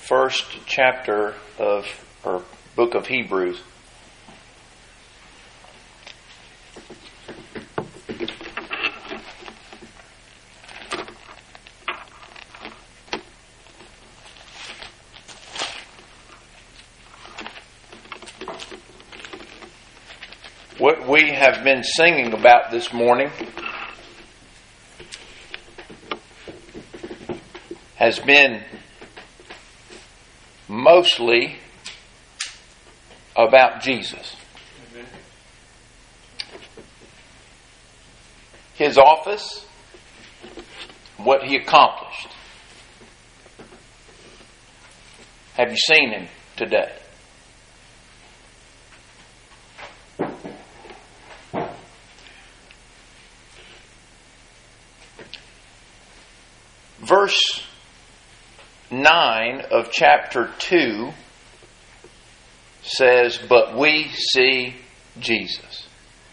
first chapter of or book of Hebrews. What we have been singing about this morning has been mostly about Jesus. Amen. His office, what He accomplished. Have you seen Him today? Verse 9 of chapter 2 says, "But we see Jesus,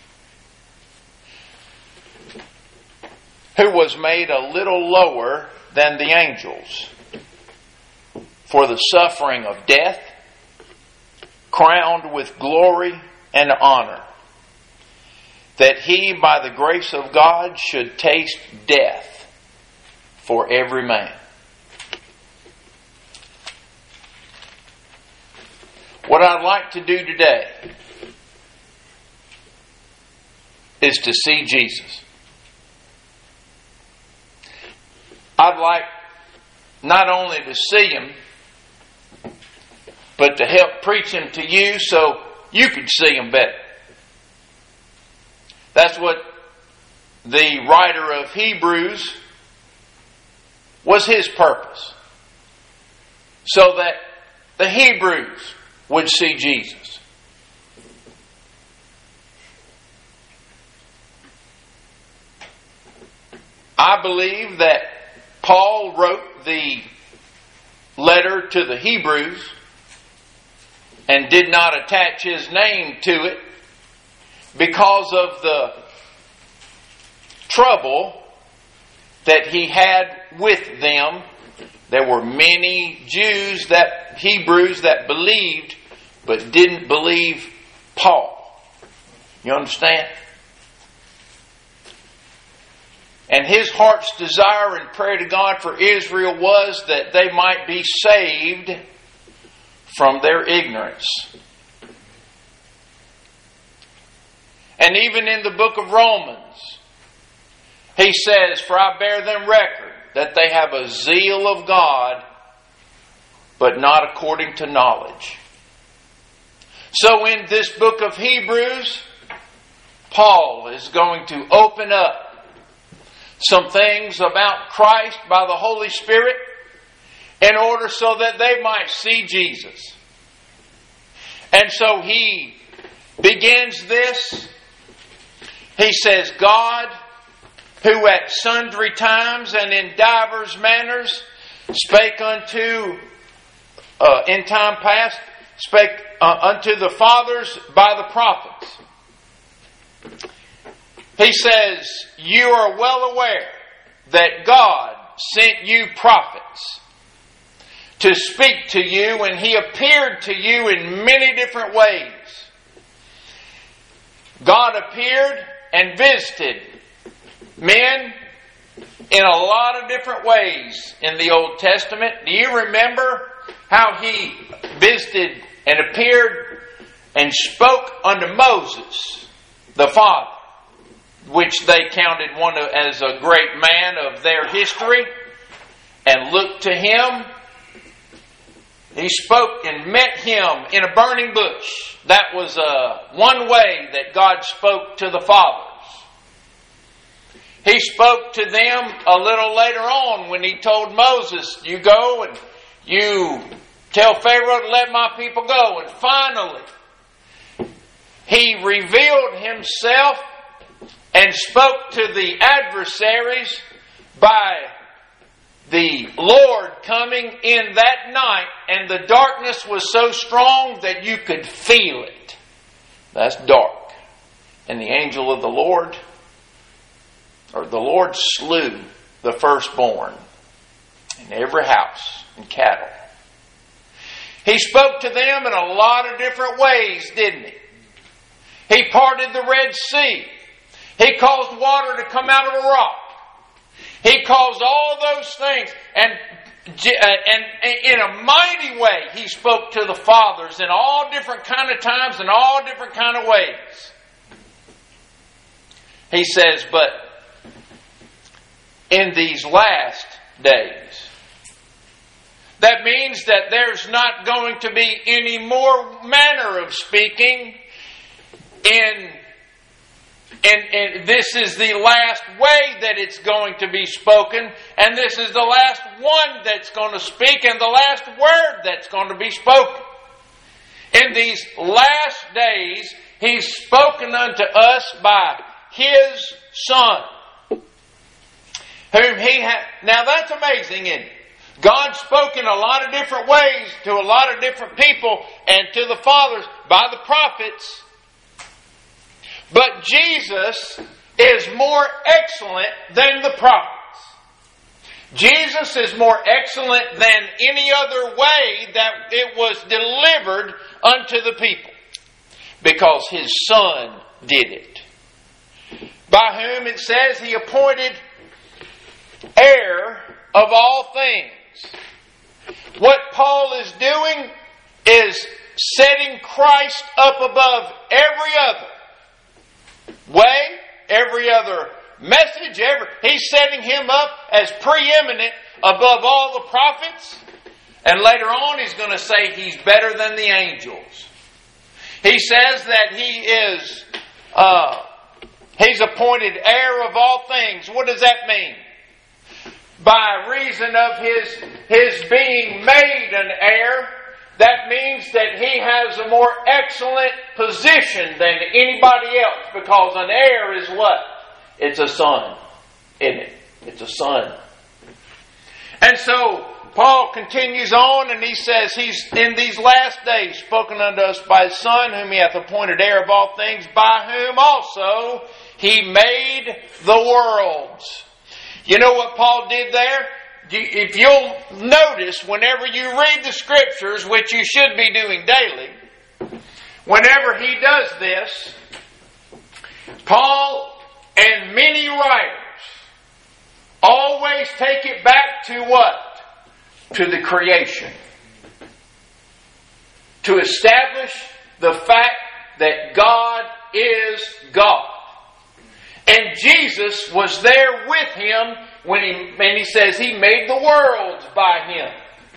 who was made a little lower than the angels, for the suffering of death, crowned with glory and honor, that He, by the grace of God, should taste death for every man." What I'd like to do today is to see Jesus. I'd like not only to see Him, but to help preach Him to you so you could see Him better. That's what the writer of Hebrews was his purpose. So that the Hebrews would see Jesus. I believe that Paul wrote the letter to the Hebrews and did not attach his name to it because of the trouble that he had with them. There were many Hebrews that believed, but didn't believe Paul. You understand? And his heart's desire and prayer to God for Israel was that they might be saved from their ignorance. And even in the book of Romans, he says, "For I bear them record that they have a zeal of God, but not according to knowledge." So in this book of Hebrews, Paul is going to open up some things about Christ by the Holy Spirit in order so that they might see Jesus. And so he begins this. He says, "God, who at sundry times and in divers manners spake in time past, spake unto the fathers by the prophets." He says, "You are well aware that God sent you prophets to speak to you, and He appeared to you in many different ways." God appeared and visited men in a lot of different ways in the Old Testament. Do you remember how He visited and appeared and spoke unto Moses, the father, which they counted one as a great man of their history, and looked to him? He spoke and met him in a burning bush. That was one way that God spoke to the fathers. He spoke to them a little later on when He told Moses, "You go and you tell Pharaoh to let my people go." And finally, He revealed Himself and spoke to the adversaries by the Lord coming in that night, and the darkness was so strong that you could feel it. That's dark. And the angel of the Lord slew the firstborn in every house and cattle He spoke to them in a lot of different ways, didn't He? He parted the Red Sea. He caused water to come out of a rock. He caused all those things. And in a mighty way, He spoke to the fathers in all different kind of times and all different kind of ways. He says, but in these last days, that means that there's not going to be any more manner of speaking. And this is the last way that it's going to be spoken, and this is the last one that's going to speak, and the last word that's going to be spoken. In these last days, He's spoken unto us by His Son, whom He had. Now that's amazing, isn't it? God spoke in a lot of different ways to a lot of different people and to the fathers by the prophets. But Jesus is more excellent than the prophets. Jesus is more excellent than any other way that it was delivered unto the people, because His Son did it. By whom it says He appointed heir of all things. What Paul is doing is setting Christ up above every other way, every other message, He's setting Him up as preeminent above all the prophets. And later on He's going to say He's better than the angels. He says that He is He's appointed heir of all things. What does that mean? By reason of His being made an heir, that means that He has a more excellent position than anybody else, because an heir is what? It's a son, isn't it? It's a son. And so Paul continues on and he says He's in these last days spoken unto us by His Son, whom He hath appointed heir of all things, by whom also He made the worlds. You know what Paul did there? If you'll notice, whenever you read the Scriptures, which you should be doing daily, whenever he does this, Paul and many writers always take it back to what? To the creation. To establish the fact that God is God. And Jesus was there with Him when He says He made the worlds by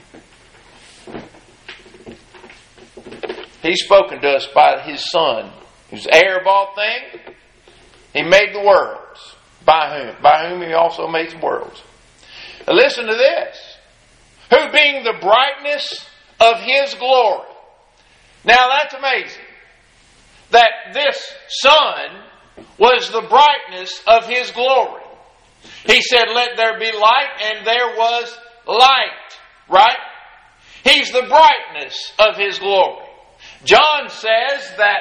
Him. He's spoken to us by His Son, who's heir of all things. He made the worlds by whom He also made the worlds. Now listen to this. Who being the brightness of His glory. Now that's amazing. That this Son was the brightness of His glory. He said, let there be light, and there was light. Right? He's the brightness of His glory. John says that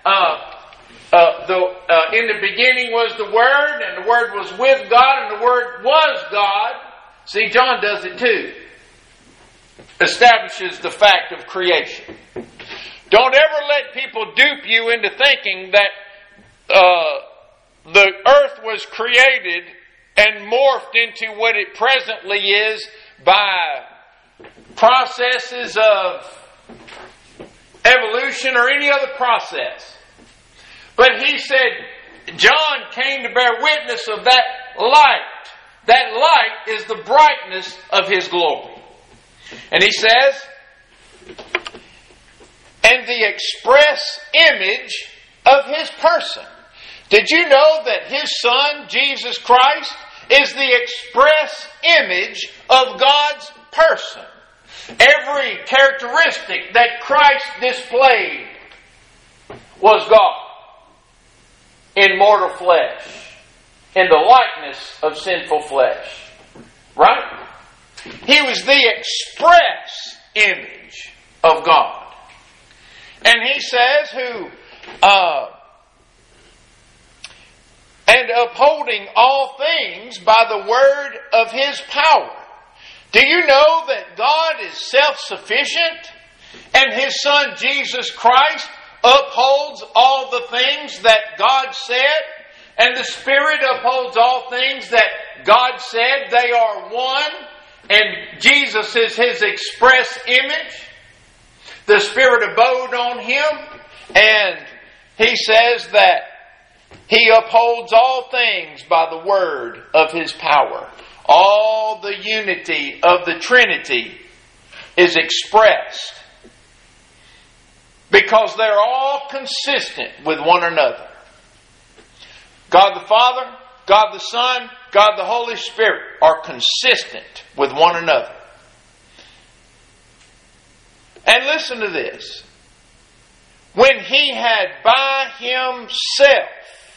in the beginning was the Word, and the Word was with God, and the Word was God. See, John does it too. Establishes the fact of creation. Don't ever let people dupe you into thinking that the earth was created and morphed into what it presently is by processes of evolution or any other process. But he said, John came to bear witness of that light. That light is the brightness of His glory. And he says, and the express image of His person. Did you know that His Son, Jesus Christ, is the express image of God's person? Every characteristic that Christ displayed was God in mortal flesh, in the likeness of sinful flesh. Right? He was the express image of God. And he says, and upholding all things by the word of His power. Do you know that God is self-sufficient? And His Son Jesus Christ upholds all the things that God said. And the Spirit upholds all things that God said. They are one. And Jesus is His express image. The Spirit abode on Him. And He says that He upholds all things by the word of His power. All the unity of the Trinity is expressed because they're all consistent with one another. God the Father, God the Son, God the Holy Spirit are consistent with one another. And listen to this. When He had by Himself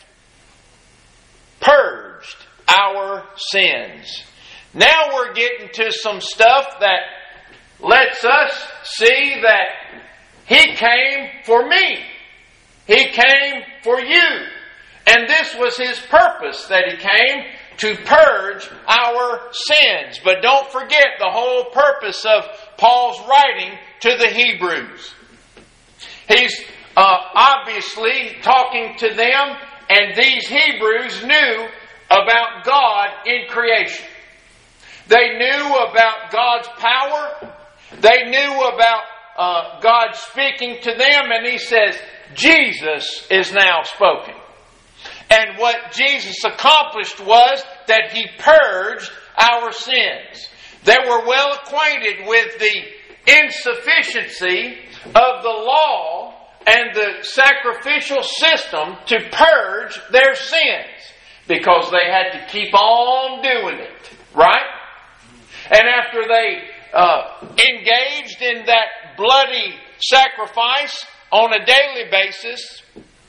purged our sins. Now we're getting to some stuff that lets us see that He came for me. He came for you. And this was His purpose, that He came to purge our sins. But don't forget the whole purpose of Paul's writing to the Hebrews. He's obviously talking to them, and these Hebrews knew about God in creation. They knew about God's power. They knew about God speaking to them, and He says, Jesus is now spoken. And what Jesus accomplished was that He purged our sins. They were well acquainted with the insufficiency of the law and the sacrificial system to purge their sins, because they had to keep on doing it, right? And after they engaged in that bloody sacrifice on a daily basis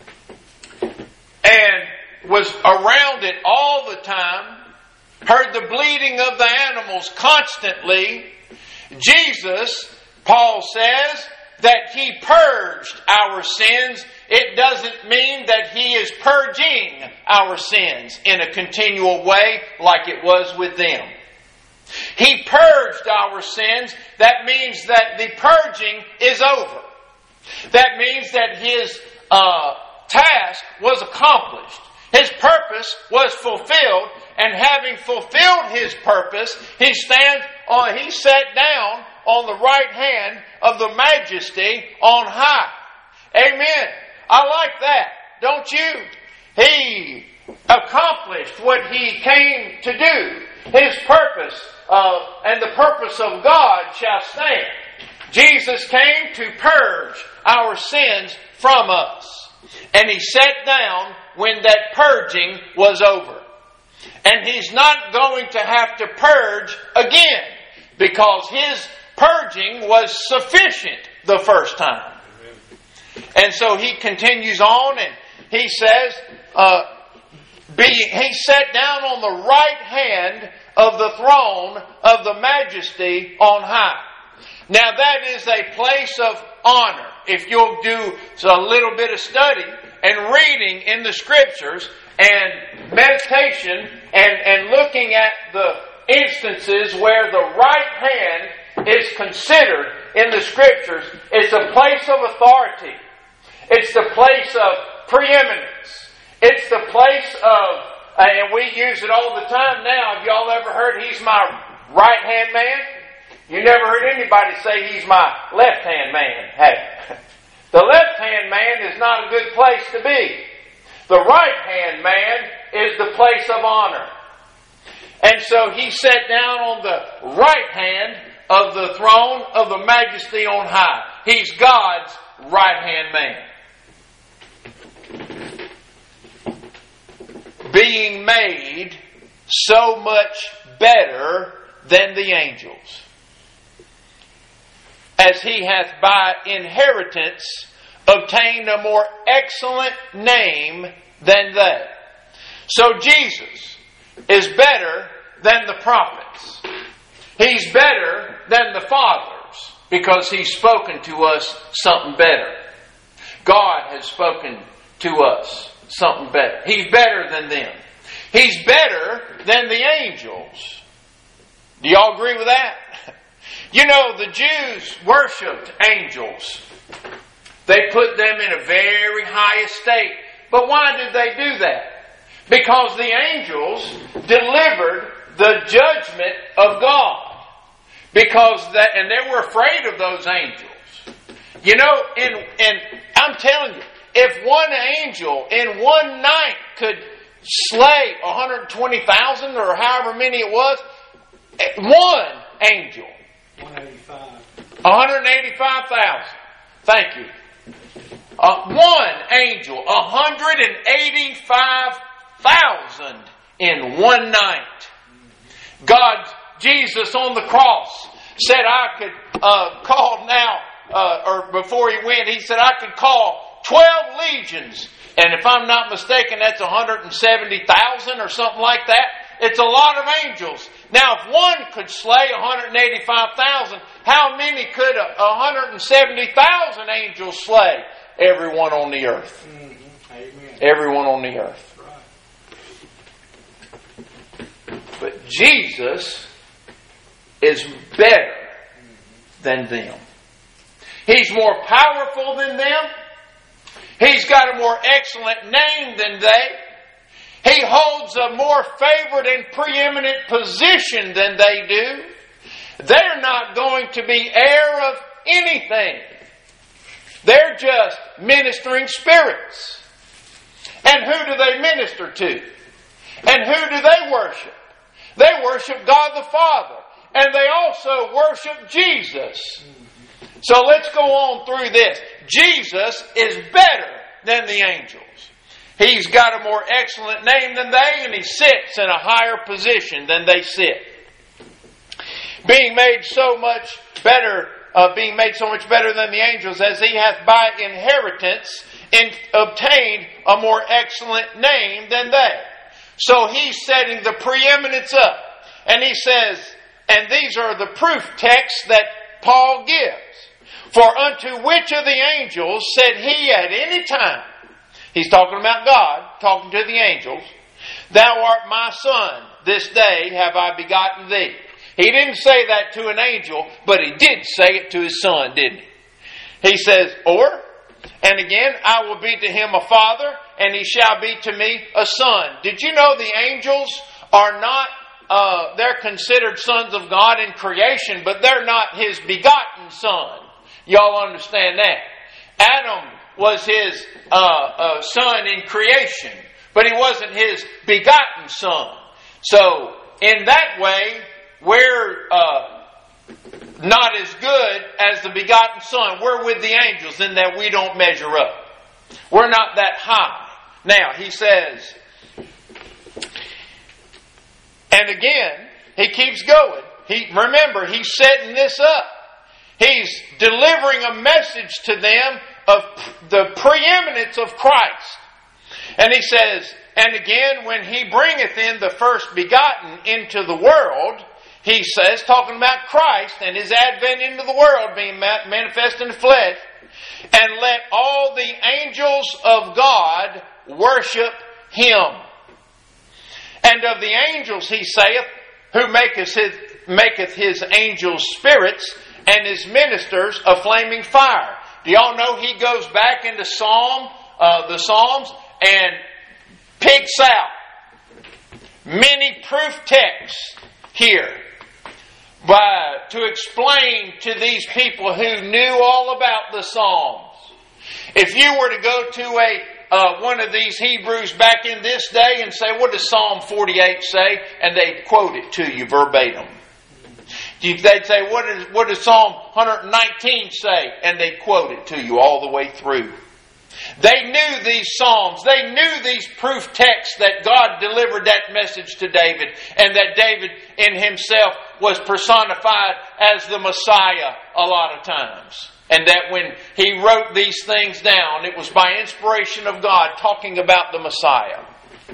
and was around it all the time, heard the bleeding of the animals constantly, Jesus, Paul says, that He purged our sins. It doesn't mean that He is purging our sins in a continual way like it was with them. He purged our sins. That means that the purging is over. That means that His task was accomplished. His purpose was fulfilled. And having fulfilled His purpose, He sat down on the right hand of the Majesty on high. Amen. I like that, don't you? He accomplished what He came to do. His purpose and the purpose of God shall stand. Jesus came to purge our sins from us. And He sat down when that purging was over. And He's not going to have to purge again, because His purging was sufficient the first time. And so He continues on and He says, He sat down on the right hand of the throne of the Majesty on high. Now that is a place of honor. If you'll do a little bit of study and reading in the Scriptures and meditation and looking at the instances where the right hand is considered in the Scriptures, it's a place of authority. It's the place of preeminence. It's the place of, and we use it all the time now. Have y'all ever heard, he's my right-hand man? You never heard anybody say he's my left-hand man. Hey, the left-hand man is not a good place to be. The right-hand man is the place of honor. And so He sat down on the right hand of the throne of the Majesty on high. He's God's right-hand man. Being made so much better than the angels, as He hath by inheritance obtained a more excellent name than they. So Jesus is better than the prophets. He's better than the fathers, because He's spoken to us something better. God has spoken to us something better. He's better than them. He's better than the angels. Do y'all agree with that? You know, the Jews worshipped angels. They put them in a very high estate. But why did they do that? Because the angels delivered the judgment of God. And they were afraid of those angels. You know, and I'm telling you, if one angel in one night could slay 120,000 or however many it was, one angel. 185,000. Thank you. One angel, 185,000 in one night. Jesus on the cross said I could call now, or before he went, he said I could call 12 legions. And if I'm not mistaken, that's 170,000 or something like that. It's a lot of angels. Now, if one could slay 185,000, how many could 170,000 angels slay? Everyone on the earth. Amen. Everyone on the earth. But Jesus is better than them. He's more powerful than them. He's got a more excellent name than they. He holds a more favored and preeminent position than they do. They're not going to be heir of anything. They're just ministering spirits. And who do they minister to? And who do they worship? They worship God the Father. And they also worship Jesus. So let's go on through this. Jesus is better than the angels. He's got a more excellent name than they, and he sits in a higher position than they sit. Being made so much better than the angels, as he hath by inheritance obtained a more excellent name than they. So he's setting the preeminence up. And he says, and these are the proof texts that Paul gives. For unto which of the angels said he at any time, he's talking about God, talking to the angels, thou art my son, this day have I begotten thee. He didn't say that to an angel, but he did say it to his son, didn't he? He says, and again, I will be to him a father, and he shall be to me a son. Did you know the angels are not, they're considered sons of God in creation, but they're not his begotten son. Y'all understand that? Adam was his son in creation, but he wasn't his begotten son. So, in that way, we're not as good as the begotten son. We're with the angels in that we don't measure up. We're not that high. Now, he says, and again, he keeps going. Remember, he's setting this up. He's delivering a message to them of the preeminence of Christ. And he says, and again, when he bringeth in the first begotten into the world, he says, talking about Christ and his advent into the world being manifest in the flesh, and let all the angels of God worship him. And of the angels, he saith, who maketh his angels spirits, and his ministers a flaming fire. Do y'all know he goes back into the Psalms and picks out many proof texts here to explain to these people who knew all about the Psalms. If you were to go to one of these Hebrews back in this day and say, what does Psalm 48 say? And they'd quote it to you verbatim. They'd say, what does Psalm 119 say? And they'd quote it to you all the way through. They knew these Psalms. They knew these proof texts that God delivered that message to David, and that David in himself was personified as the Messiah a lot of times. And that when he wrote these things down, it was by inspiration of God talking about the Messiah.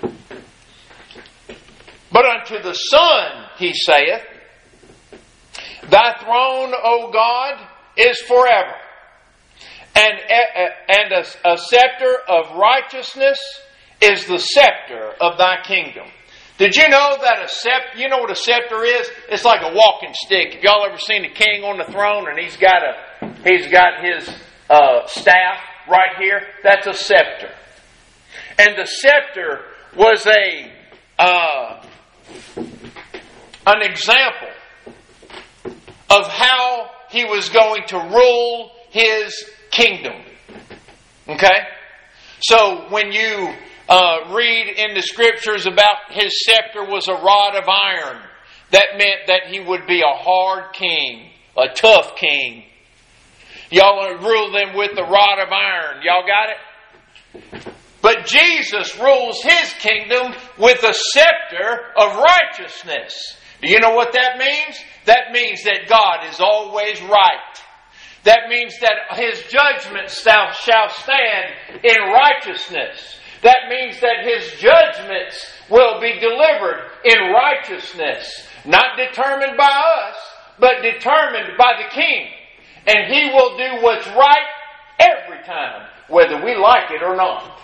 But unto the Son, he saith, thy throne, O God, is forever. And a scepter of righteousness is the scepter of thy kingdom. Did you know that a scepter, you know what a scepter is? It's like a walking stick. Have y'all ever seen a king on the throne and he's got his staff right here? That's a scepter. And the scepter was an example of how he was going to rule his kingdom. Okay? So when you read in the scriptures about his scepter was a rod of iron, that meant that he would be a hard king, a tough king. Y'all rule them with the rod of iron. Y'all got it? But Jesus rules His kingdom with a scepter of righteousness. Do you know what that means? That means that God is always right. That means that His judgment shall stand in righteousness. That means that His judgments will be delivered in righteousness. Not determined by us, but determined by the King. And He will do what's right every time, whether we like it or not.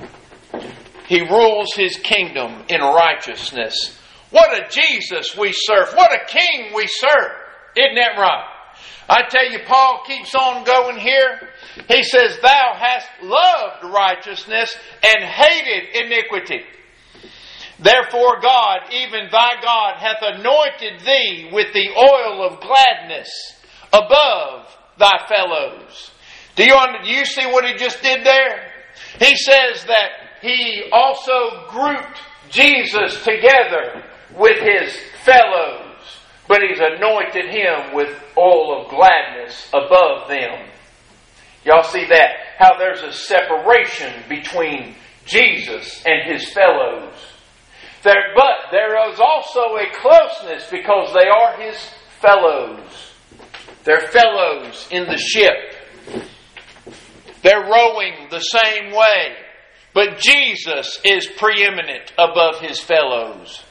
He rules His kingdom in righteousness. What a Jesus we serve. What a King we serve. Isn't that right? I tell you, Paul keeps on going here. He says, Thou hast loved righteousness and hated iniquity. Therefore God, even thy God, hath anointed thee with the oil of gladness above thy fellows. Do you see what he just did there? He says that he also grouped Jesus together with his fellows, but he's anointed him with oil of gladness above them. Y'all see that? How there's a separation between Jesus and his fellows. But there is also a closeness because they are his fellows. They're fellows in the ship. They're rowing the same way. But Jesus is preeminent above his fellows.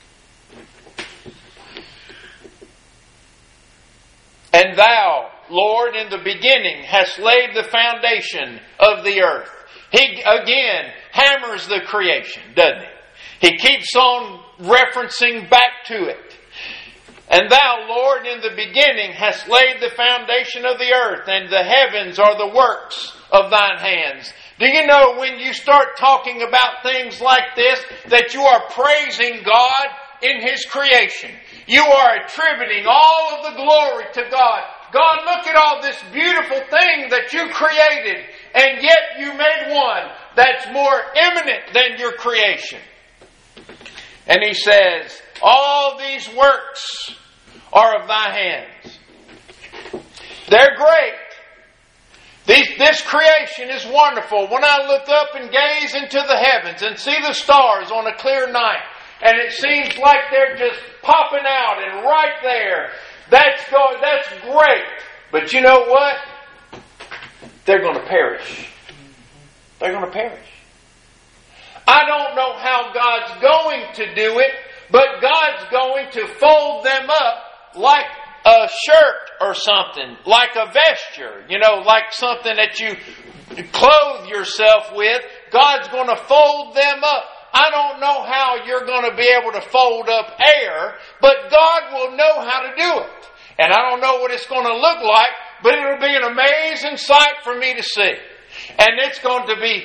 And thou, Lord, in the beginning hast laid the foundation of the earth. He again hammers the creation, doesn't he? He keeps on referencing back to it. And thou, Lord, in the beginning hast laid the foundation of the earth, and the heavens are the works of thine hands. Do you know when you start talking about things like this, that you are praising God in His creation? You are attributing all of the glory to God. God, look at all this beautiful thing that you created, and yet you made one that's more eminent than your creation. And He says, all these works are of thy hands. They're great. This creation is wonderful. When I look up and gaze into the heavens and see the stars on a clear night, and it seems like they're just popping out and right there, that's great. But you know what? They're going to perish. They're going to perish. I don't know how God's going to do it, but God's going to fold them up like a shirt or something, like a vesture, like something that you clothe yourself with. God's going to fold them up. I don't know how you're going to be able to fold up air, but God will know how to do it. And I don't know what it's going to look like, but it'll be an amazing sight for me to see. And it's going to be,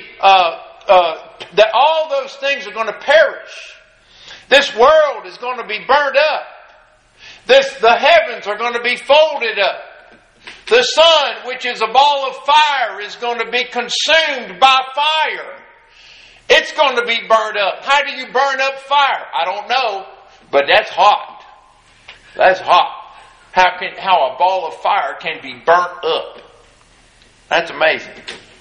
that all those things are going to perish. This world is going to be burned up. The heavens are going to be folded up. The sun, which is a ball of fire, is going to be consumed by fire. It's going to be burned up. How do you burn up fire? I don't know, but that's hot. That's hot. How a ball of fire can be burnt up. That's amazing.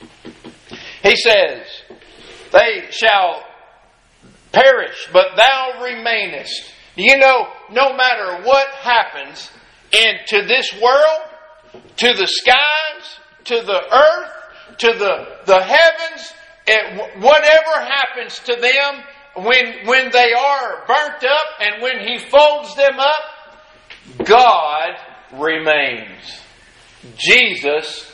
He says, they shall perish, but thou remainest. You know, no matter what happens into this world, to the skies, to the earth, to the heavens, whatever happens to them when they are burnt up and when He folds them up, God remains. Jesus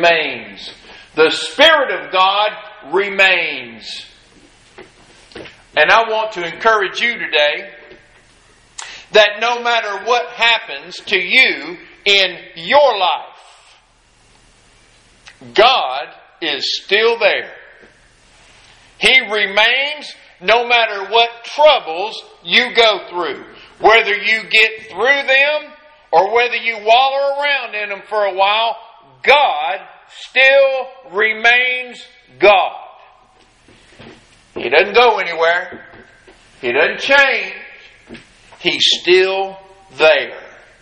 remains. The Spirit of God remains. And I want to encourage you today that no matter what happens to you in your life, God is still there. He remains no matter what troubles you go through. Whether you get through them or whether you wallow around in them for a while, God still remains God. He doesn't go anywhere. He doesn't change. He's still there.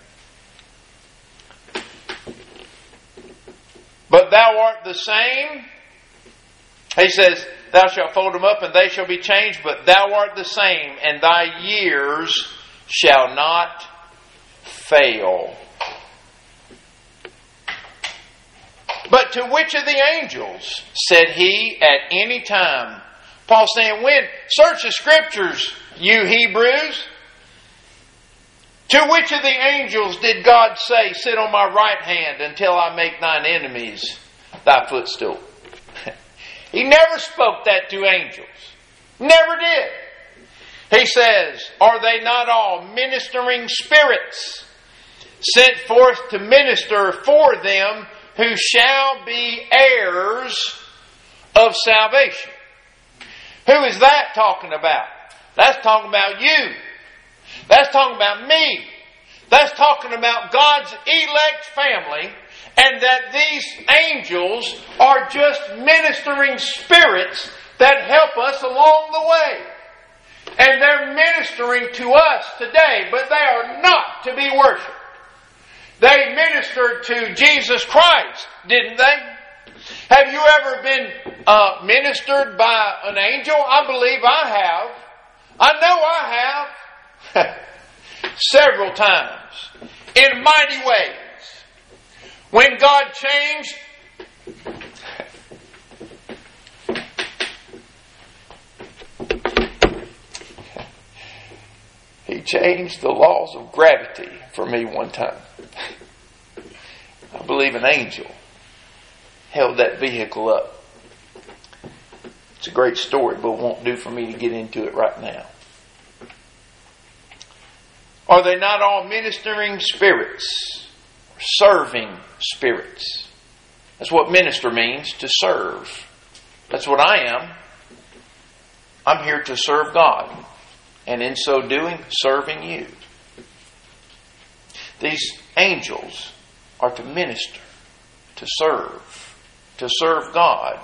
But thou art the same. He says, thou shalt fold them up and they shall be changed, but thou art the same, and thy years shall not fail. But to which of the angels said he at any time? Paul's saying, when? Search the Scriptures, you Hebrews. To which of the angels did God say, sit on my right hand until I make thine enemies thy footstool? He never spoke that to angels. Never did. He says, are they not all ministering spirits sent forth to minister for them who shall be heirs of salvation? Who is that talking about? That's talking about you. That's talking about me. That's talking about God's elect family, and that these angels are just ministering spirits that help us along the way. And they're ministering to us today, but they are not to be worshipped. They ministered to Jesus Christ, didn't they? Have you ever been ministered by an angel? I believe I have. I know I have. Several times. In mighty ways. When God changed He changed the laws of gravity for me one time. I believe an angel held that vehicle up. It's a great story, but it won't do for me to get into it right now. Are they not all ministering spirits? Serving spirits. That's what minister means, to serve. That's what I am. I'm here to serve God. And in so doing, serving you. These angels are to minister, to serve God.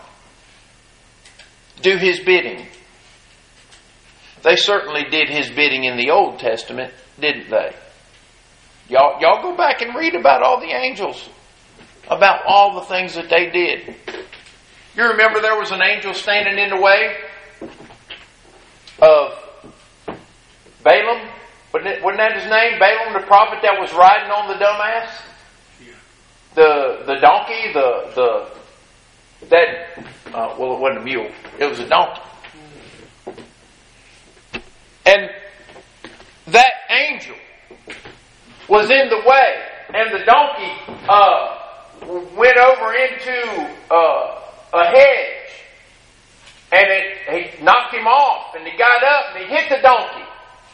Do His bidding. They certainly did His bidding in the Old Testament, didn't they? Y'all go back and read about all the angels, about all the things that they did. You remember there was an angel standing in the way of Balaam? Wasn't that his name? Balaam, the prophet that was riding on the dumb ass? The donkey, well, it wasn't a mule. It was a donkey. And that angel was in the way, and the donkey went over into a hedge, and he knocked him off, and he got up and he hit the donkey.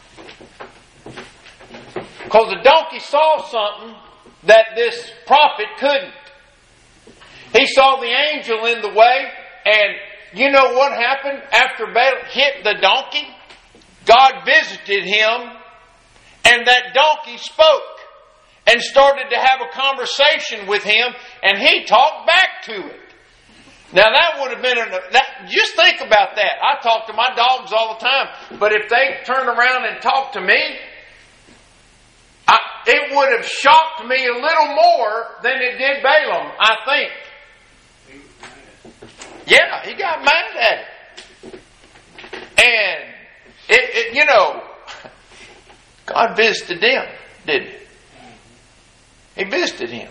Because the donkey saw something that this prophet couldn't. He saw the angel in the way, and you know what happened after Balaam hit the donkey? God visited him, and that donkey spoke and started to have a conversation with him, and he talked back to it. Now that would have been, just think about that. I talk to my dogs all the time, but if they turn around and talk to me, it would have shocked me a little more than it did Balaam, I think. Yeah, he got mad at it. And, God visited them, didn't He? He visited him.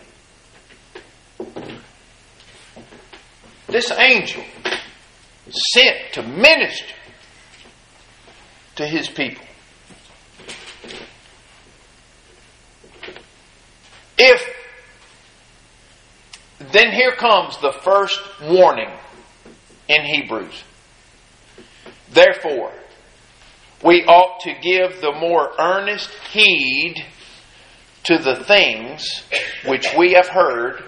This angel sent to minister to His people. Then here comes the first warning in Hebrews. Therefore, we ought to give the more earnest heed to the things which we have heard,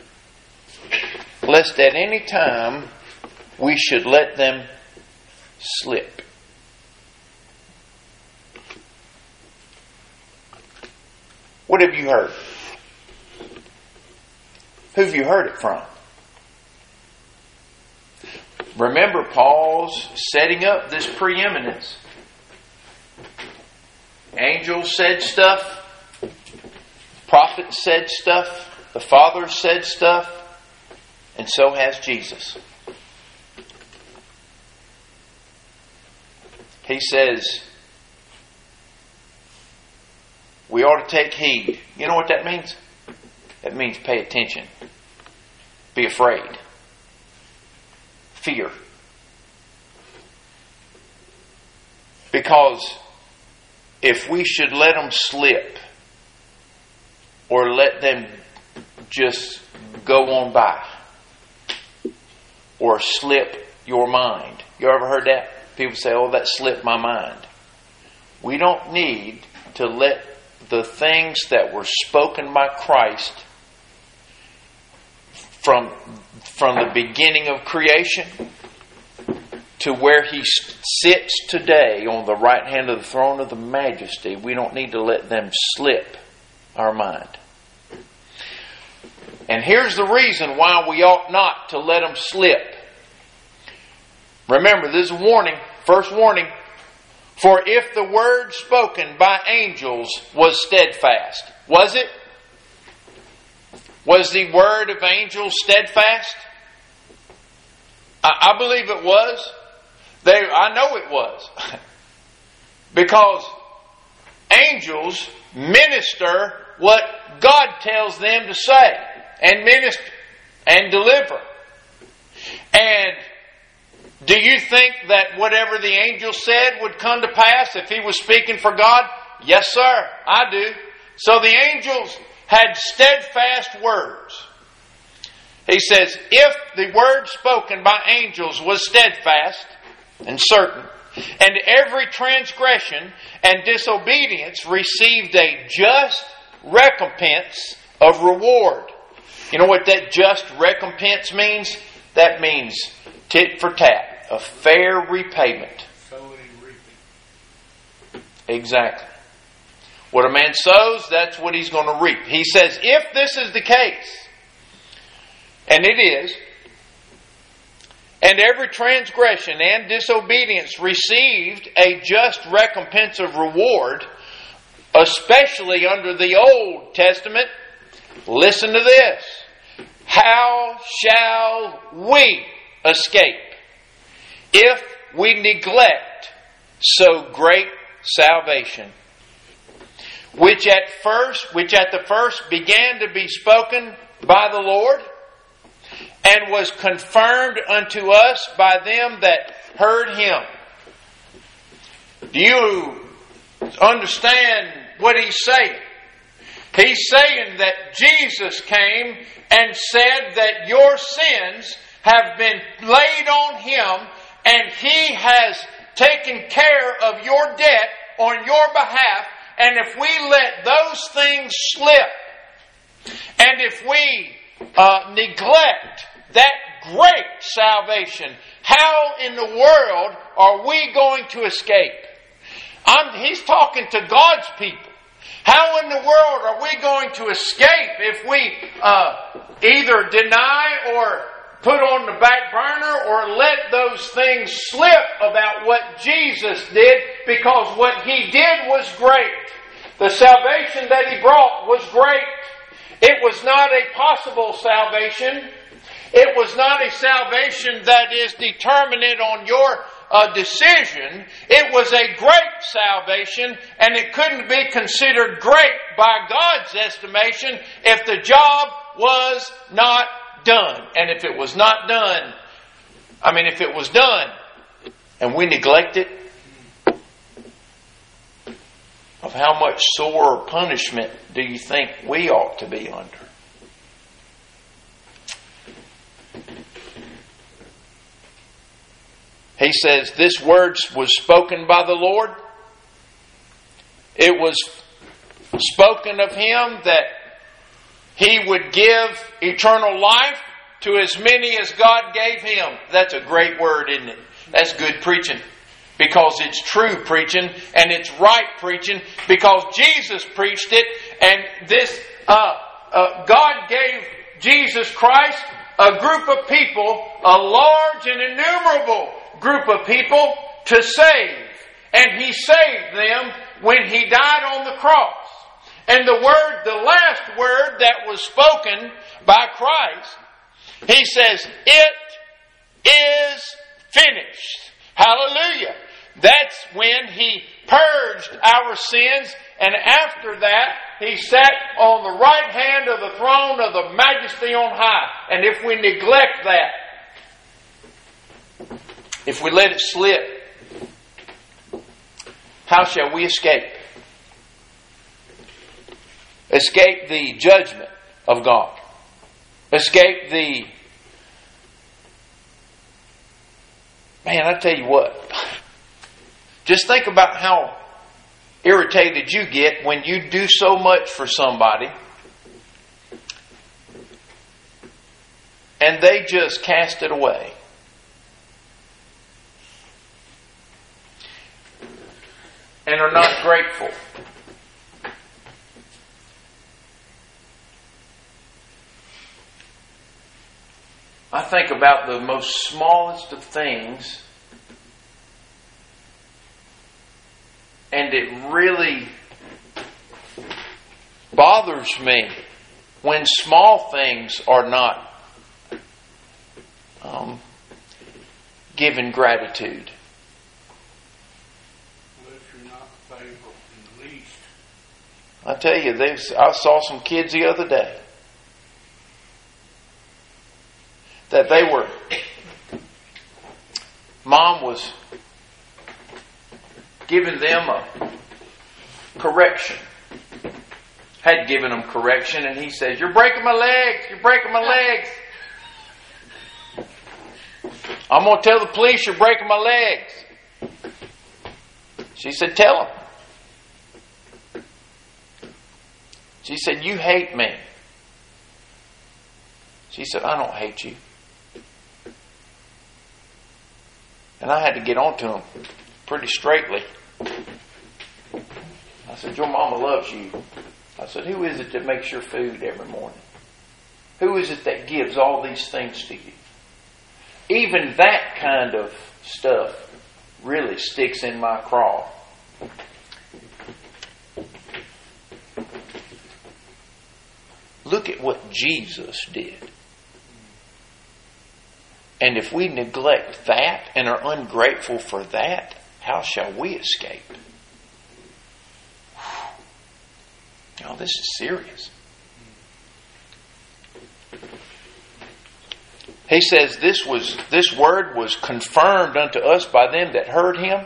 lest at any time we should let them slip. What have you heard? Who have you heard it from? Remember Paul's setting up this preeminence. Angels said stuff. Prophets said stuff. The Father said stuff. And so has Jesus. He says, we ought to take heed. You know what that means? That means pay attention. Be afraid. Fear. Because if we should let them slip or let them just go on by or slip your mind. You ever heard that? People say, oh, that slipped my mind. We don't need to let the things that were spoken by Christ from the beginning of creation to where He sits today on the right hand of the throne of the Majesty, we don't need to let them slip our mind. And here's the reason why we ought not to let them slip. Remember, this is a warning, first warning. For if the word spoken by angels was steadfast, was it? Was the word of angels steadfast? I believe it was. I know it was. Because angels minister what God tells them to say and minister and deliver. And do you think that whatever the angel said would come to pass if he was speaking for God? Yes, sir, I do. So the angels had steadfast words. He says, if the word spoken by angels was steadfast and certain, and every transgression and disobedience received a just recompense of reward. You know what that just recompense means? That means tit for tat, a fair repayment. Exactly. What a man sows, that's what he's going to reap. He says, if this is the case, and it is, and every transgression and disobedience received a just recompense of reward, especially under the Old Testament, listen to this. How shall we escape if we neglect so great salvation, which at the first began to be spoken by the Lord, and was confirmed unto us by them that heard Him? Do you understand what he's saying? He's saying that Jesus came and said that your sins have been laid on Him, and He has taken care of your debt on your behalf. And if we let those things slip, and if we neglect that great salvation, how in the world are we going to escape? He's talking to God's people. How in the world are we going to escape if we either deny or put on the back burner or let those things slip about what Jesus did? Because what He did was great. The salvation that He brought was great. It was not a possible salvation. It was not a salvation that is determinate on your decision. It was a great salvation, and it couldn't be considered great by God's estimation if the job was not done. And if it was not done, if it was done and we neglect it, of how much sore punishment do you think we ought to be under? He says, this word was spoken by the Lord, It was spoken of Him that He would give eternal life to as many as God gave Him. That's a great word, isn't it? That's good preaching. Because it's true preaching and it's right preaching because Jesus preached it, and this God gave Jesus Christ a group of people, a large and innumerable group of people to save. And He saved them when He died on the cross. And the last word that was spoken by Christ, He says, "It is finished." Hallelujah. That's when He purged our sins, and after that He sat on the right hand of the throne of the Majesty on high. And if we neglect that, if we let it slip, how shall we escape? Escape the judgment of God. Escape the... Man, I tell you what. Just think about how irritated you get when you do so much for somebody and they just cast it away. And are not grateful. I think about the most smallest of things, and it really bothers me when small things are not given gratitude. I tell you, I saw some kids the other day that Mom was giving them a correction. Had given them correction, and he says, "You're breaking my legs. You're breaking my legs. I'm going to tell the police you're breaking my legs." She said, "Tell them." She said, "You hate me." She said, "I don't hate you." And I had to get on to him pretty straightly. I said, "Your mama loves you." I said, "Who is it that makes your food every morning? Who is it that gives all these things to you?" Even that kind of stuff really sticks in my craw. Look at what Jesus did. And if we neglect that and are ungrateful for that, how shall we escape? Oh, this is serious. He says this word was confirmed unto us by them that heard Him.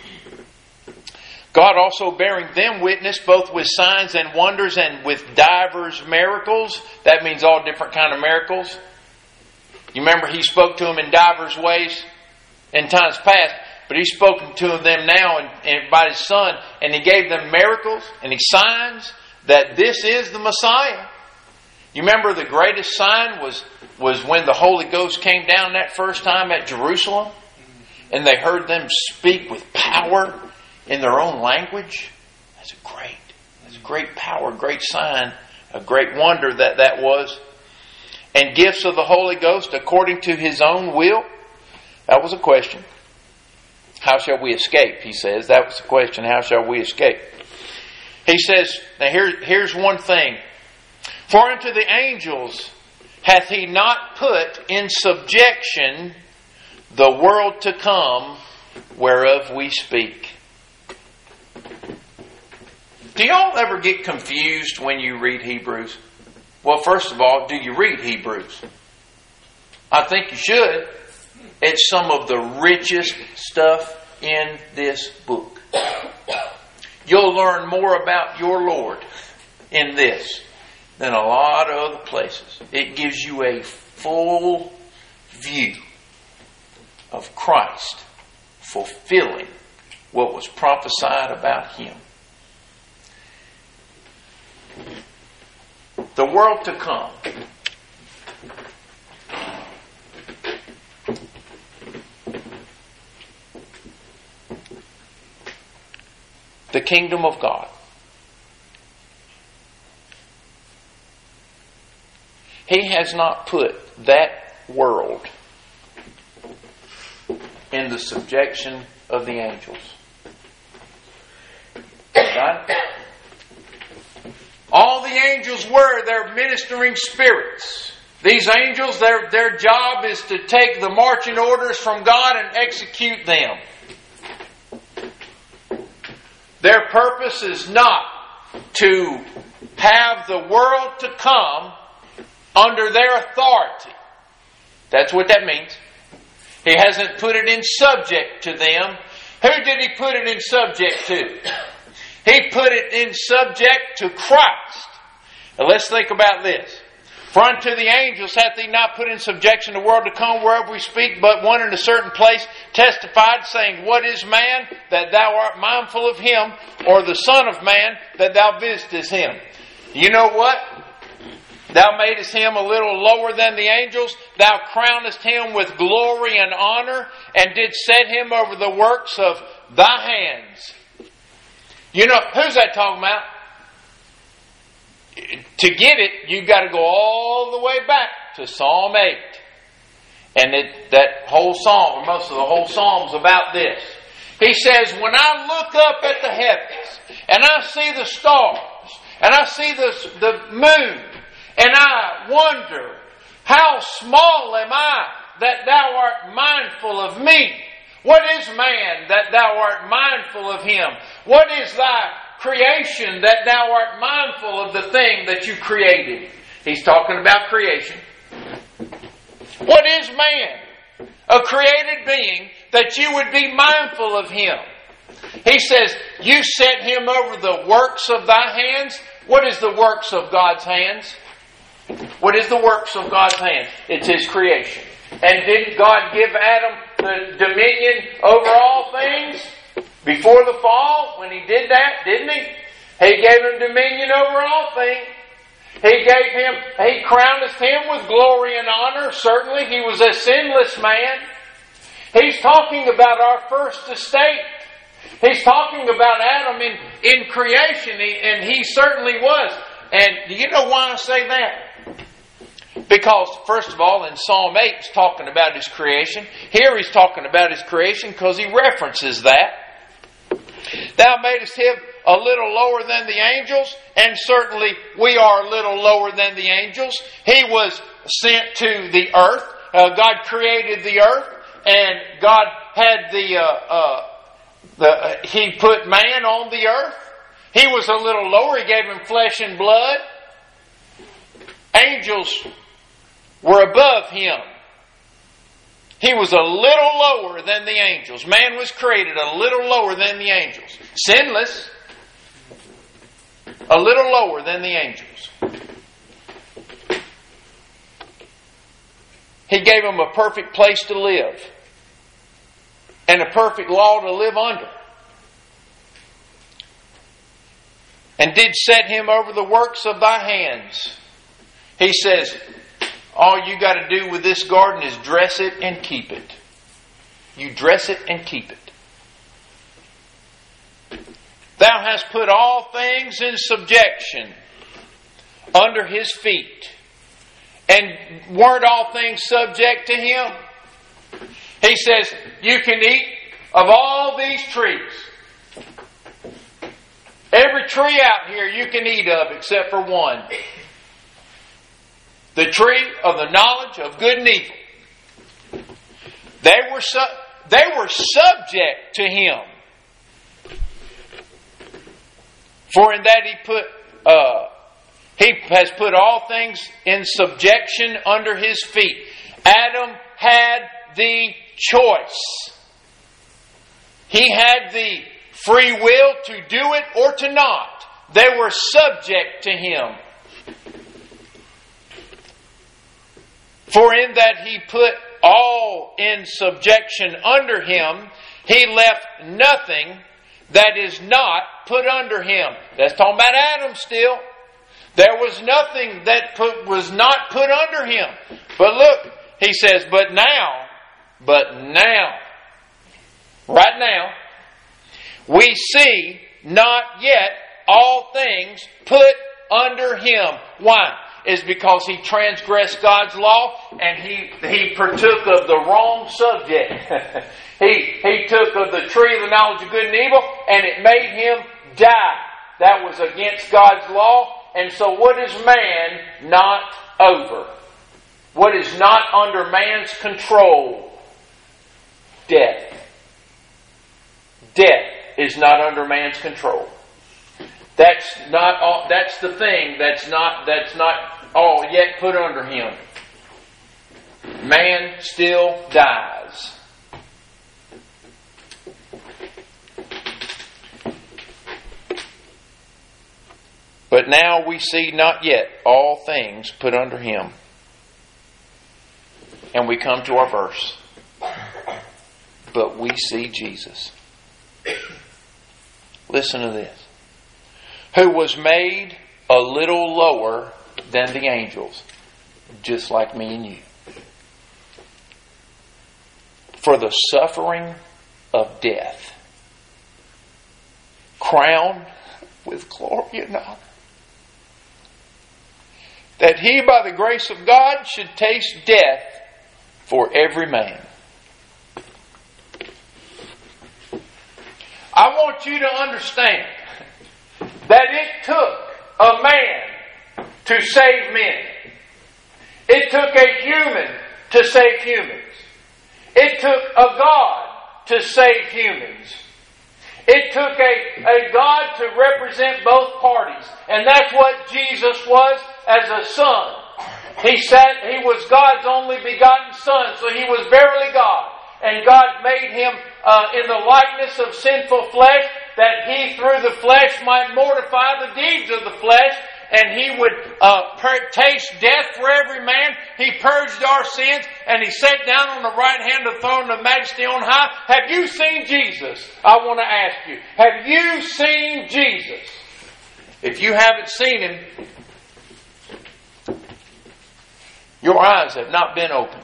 God also bearing them witness both with signs and wonders and with divers miracles. That means all different kind of miracles. You remember He spoke to them in divers ways in times past, but He's spoken to them now and by His Son, and He gave them miracles and signs that this is the Messiah. You remember the greatest sign was when the Holy Ghost came down that first time at Jerusalem, and they heard them speak with power in their own language. That's a great power, great sign, a great wonder that was. And gifts of the Holy Ghost according to His own will. That was a question. How shall we escape? He says. That was the question. How shall we escape? He says, now here's one thing. For unto the angels hath He not put in subjection the world to come, whereof we speak. Do y'all ever get confused when you read Hebrews? Well, first of all, do you read Hebrews? I think you should. It's some of the richest stuff in this book. You'll learn more about your Lord in this than a lot of other places. It gives you a full view of Christ fulfilling what was prophesied about Him. the world to come. The kingdom of God. He has not put that world in the subjection of the angels. Right? All the angels they're ministering spirits. These angels, their job is to take the marching orders from God and execute them. Their purpose is not to have the world to come under their authority. That's what that means. He hasn't put it in subject to them. Who did He put it in subject to? He put it in subject to Christ. Now let's think about this. For unto the angels hath He not put in subjection the world to come whereof we speak, but one in a certain place testified, saying, What is man, that thou art mindful of him, or the Son of man, that thou visitest him? You know what? Thou madest him a little lower than the angels. Thou crownest him with glory and honor, and didst set him over the works of thy hands. You know, who's that talking about? To get it, you've got to go all the way back to Psalm 8. And that whole psalm, or most of the whole psalm's about this. He says, when I look up at the heavens, and I see the stars, and I see the moon, and I wonder, how small am I that thou art mindful of me? What is man that thou art mindful of him? What is thy creation that thou art mindful of the thing that you created? He's talking about creation. What is man? A created being that you would be mindful of him. He says, you set him over the works of thy hands. What is the works of God's hands? What is the works of God's hands? It's His creation. And didn't God give Adam the dominion over all things before the fall? When He did that, didn't He? He gave him dominion over all things. He crowned him with glory and honor. Certainly, he was a sinless man. He's talking about our first estate. He's talking about Adam in creation, and he certainly was. And do you know why I say that? Because, first of all, in Psalm 8, he's talking about his creation. Here he's talking about his creation because he references that. Thou madest him a little lower than the angels, and certainly we are a little lower than the angels. He was sent to the earth. God created the earth, and God had He put man on the earth. He was a little lower. He gave him flesh and blood. Angels were above him. He was a little lower than the angels. Man was created a little lower than the angels. Sinless. A little lower than the angels. He gave him a perfect place to live. And a perfect law to live under. And did set him over the works of thy hands. He says, all you got to do with this garden is dress it and keep it. You dress it and keep it. Thou hast put all things in subjection under his feet. And weren't all things subject to him? He says, you can eat of all these trees. Every tree out here you can eat of except for one. The tree of the knowledge of good and evil. They were subject to him. For in that he has put all things in subjection under his feet. Adam had the choice. He had the free will to do it or to not. They were subject to him. For in that he put all in subjection under him, he left nothing that is not put under him. That's talking about Adam still. There was nothing that was not put under Him. But look, He says, but now, right now, we see not yet all things put under Him. Why? It's because He transgressed God's law and He partook of the wrong subject. He took of the tree of the knowledge of good and evil and it made Him die. That was against God's law. And so what is man not over? What is not under man's control? Death. Death is not under man's control. That's not all, that's the thing that's not all yet put under him. Man still dies. But now we see not yet all things put under him. And we come to our verse. But we see Jesus. Listen to this. Who was made a little lower than the angels, just like me and you, for the suffering of death, crowned with glory and honor, that He by the grace of God should taste death for every man. I want you to understand that it took a man to save men. It took a human to save humans. It took a God to save humans. It took a God to represent both parties. And that's what Jesus was as a son. He was God's only begotten Son, so He was verily God. And God made Him in the likeness of sinful flesh, that He through the flesh might mortify the deeds of the flesh, and He would taste death for every man. He purged our sins, and He sat down on the right hand of the throne of Majesty on high. Have you seen Jesus? I want to ask you, have you seen Jesus? If you haven't seen Him, your eyes have not been opened.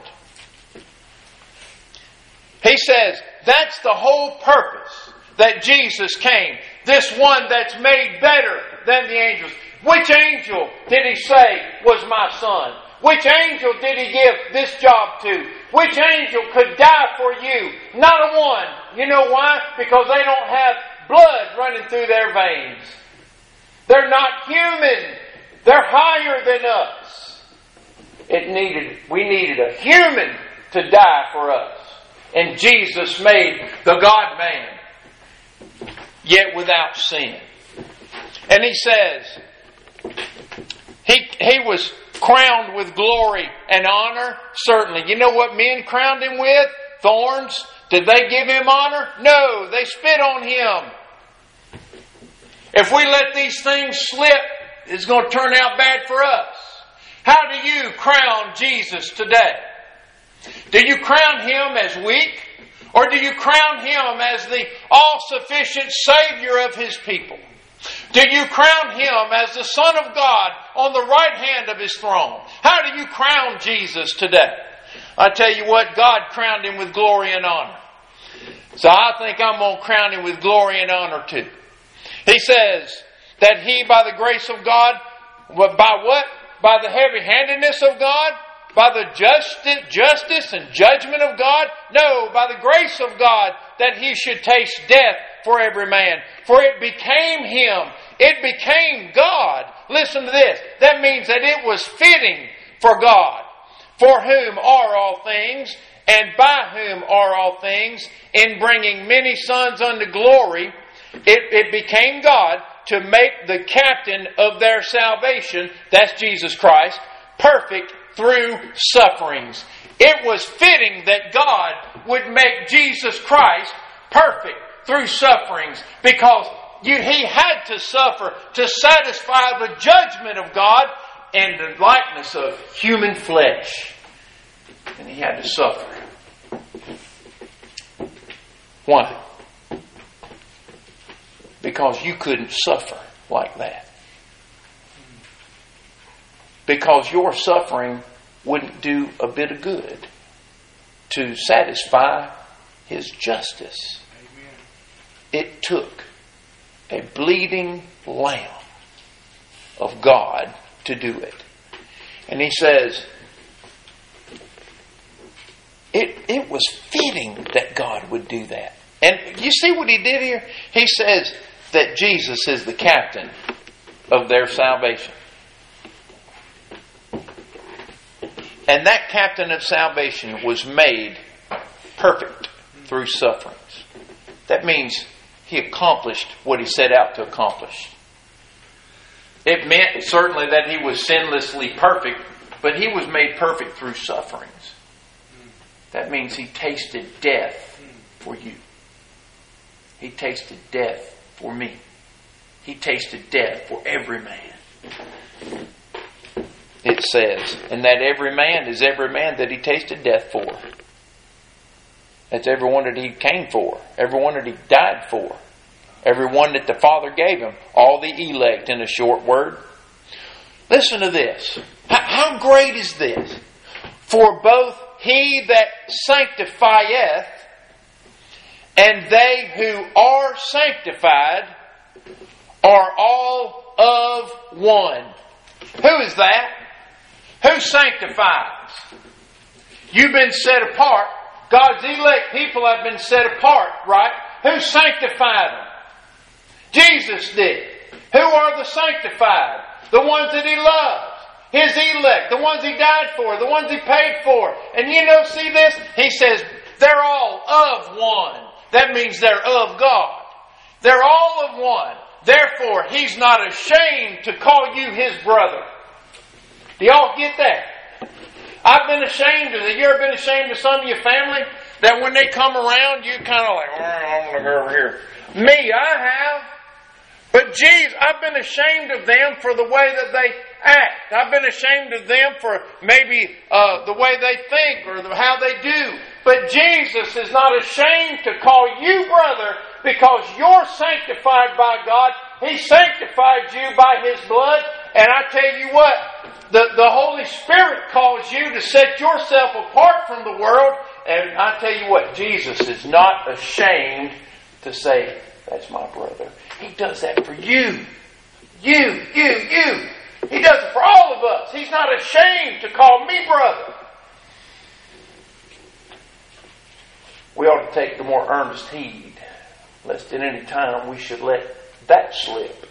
He says that's the whole purpose that Jesus came. This one that's made better than the angels. Which angel did He say was my son? Which angel did He give this job to? Which angel could die for you? Not a one. You know why? Because they don't have blood running through their veins. They're not human. They're higher than us. We needed a human to die for us. And Jesus made the God-man, yet without sin. And He says, He was crowned with glory and honor. Certainly. You know what men crowned Him with? Thorns. Did they give Him honor? No, they spit on Him. If we let these things slip, it's going to turn out bad for us. How do you crown Jesus today? Do you crown Him as weak? Or do you crown Him as the all-sufficient Savior of His people? Do you crown Him as the Son of God on the right hand of His throne? How do you crown Jesus today? I tell you what, God crowned Him with glory and honor. So I think I'm going to crown Him with glory and honor too. He says that He, by the grace of God, by what? By the heavy-handedness of God? By the justice and judgment of God? No, by the grace of God, that He should taste death for every man. For it became Him. It became God. Listen to this. That means that it was fitting for God, for whom are all things, and by whom are all things, in bringing many sons unto glory. It became God to make the captain of their salvation, that's Jesus Christ, perfect through sufferings. It was fitting that God would make Jesus Christ perfect through sufferings, because He had to suffer to satisfy the judgment of God and the likeness of human flesh. And He had to suffer. Why? Because you couldn't suffer like that. because your suffering wouldn't do a bit of good to satisfy His justice. Amen. It took a bleeding lamb of God to do it. And He says, it was fitting that God would do that. And you see what He did here? He says that Jesus is the captain of their salvation. And that captain of salvation was made perfect through sufferings. That means He accomplished what He set out to accomplish. It meant certainly that He was sinlessly perfect, but He was made perfect through sufferings. That means He tasted death for you. He tasted death for me. He tasted death for every man. It says, and that every man is every man that He tasted death for. That's everyone that He came for. Everyone that He died for. Everyone that the Father gave Him. All the elect, in a short word. Listen to this. How great is this? For both He that sanctifieth and they who are sanctified are all of one. Who is that? Who sanctifies? You've been set apart. God's elect people have been set apart, right? Who sanctified them? Jesus did. Who are the sanctified? The ones that He loves. His elect. The ones He died for. The ones He paid for. And see this? He says, they're all of one. That means they're of God. They're all of one. Therefore, He's not ashamed to call you His brother. Do y'all get that? I've been ashamed of it. You ever been ashamed of some of your family? That when they come around, you kind of like, I'm going to go over here. Me, I have. But geez, I've been ashamed of them for the way that they act. I've been ashamed of them for maybe the way they think or how they do. But Jesus is not ashamed to call you brother because you're sanctified by God. He sanctified you by His blood. And I tell you what, the Holy Spirit calls you to set yourself apart from the world. And I tell you what, Jesus is not ashamed to say, that's my brother. He does that for you. You. He does it for all of us. He's not ashamed to call me brother. We ought to take the more earnest heed, lest at any time we should let that slip.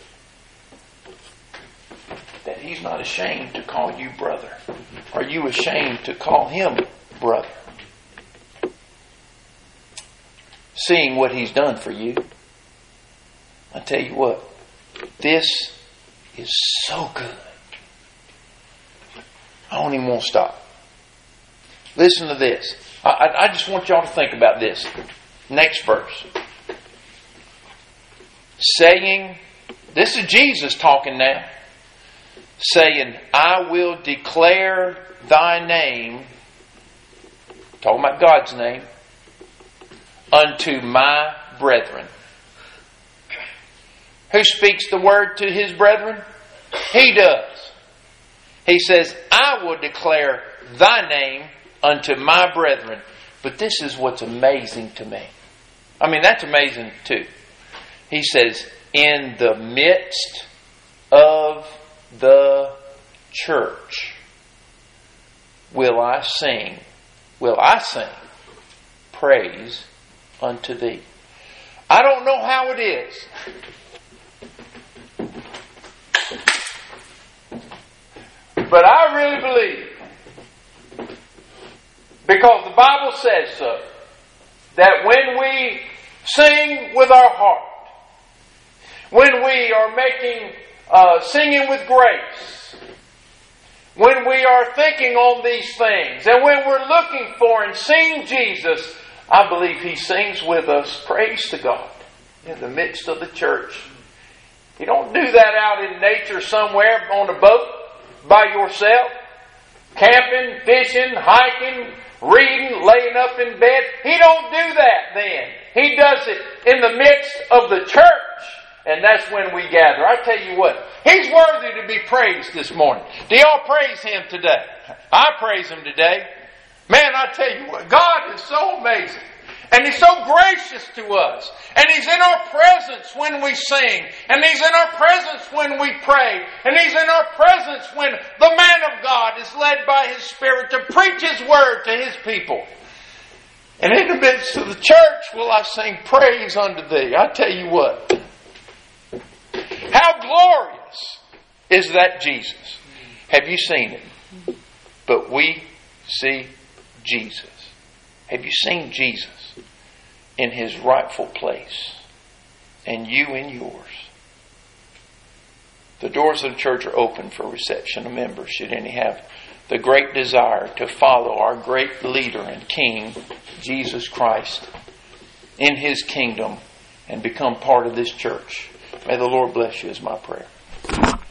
That He's not ashamed to call you brother. Are you ashamed to call Him brother? Seeing what He's done for you. I tell you what, this is so good. I don't even want to stop. Listen to this. I just want y'all to think about this. Next verse. Saying, this is Jesus talking now. Saying, I will declare thy name, talking about God's name, unto my brethren. Who speaks the word to his brethren? He does. He says, I will declare thy name unto my brethren. But this is what's amazing to me. I mean, that's amazing too. He says, in the midst of the church will I sing praise unto thee. I don't know how it is. But I really believe, because the Bible says so, that when we sing with our heart, when we are singing with grace, when we are thinking on these things, and when we're looking for and seeing Jesus, I believe He sings with us praise to God in the midst of the church. You don't do that out in nature somewhere on a boat by yourself, camping, fishing, hiking, reading, laying up in bed. He don't do that then. He does it in the midst of the church. And that's when we gather. I tell you what, He's worthy to be praised this morning. Do y'all praise Him today? I praise Him today. Man, I tell you what, God is so amazing. And He's so gracious to us. And He's in our presence when we sing. And He's in our presence when we pray. And He's in our presence when the man of God is led by His Spirit to preach His word to His people. And in the midst of the church will I sing praise unto Thee. I tell you what. How glorious is that Jesus? Have you seen Him? But we see Jesus. Have you seen Jesus in His rightful place? And you in yours. The doors of the church are open for reception of members should any have the great desire to follow our great leader and King, Jesus Christ, in His kingdom and become part of this church. May the Lord bless you is my prayer.